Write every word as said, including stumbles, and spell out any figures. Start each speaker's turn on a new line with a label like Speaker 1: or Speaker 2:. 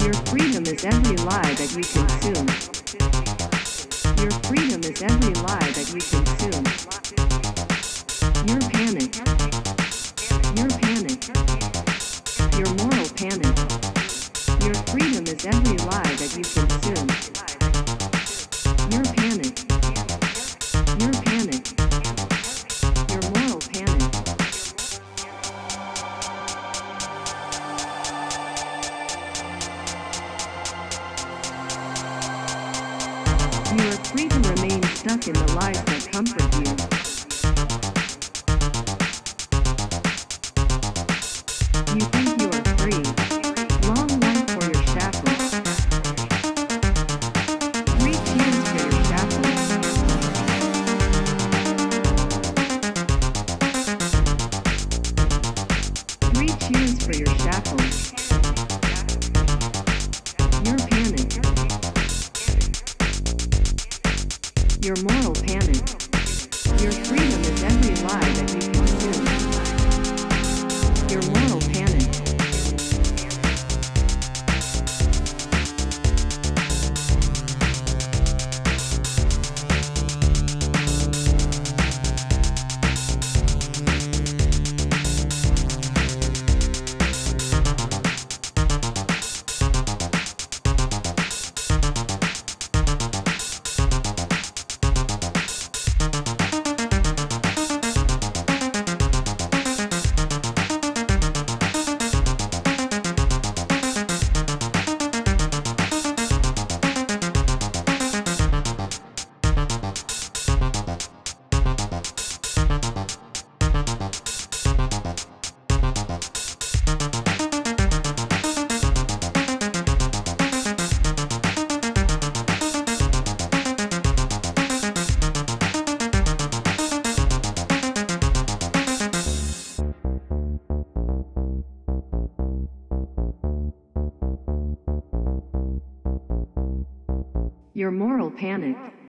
Speaker 1: Your freedom is every lie that you consume. Your freedom is every lie that you consume. Your panic. Your panic. Your moral panic. Your freedom is every lie that you consume. Your panic. Your panic. Your moral panic. You are free to remain stuck in the lies that comfort you. You think you are free. Long life for your shackles. Three cheers for your shackles. Three cheers for your shackles. Your panic. Your moral panic. Your freedom is every lie that you consume. Your moral panic. Your moral panic.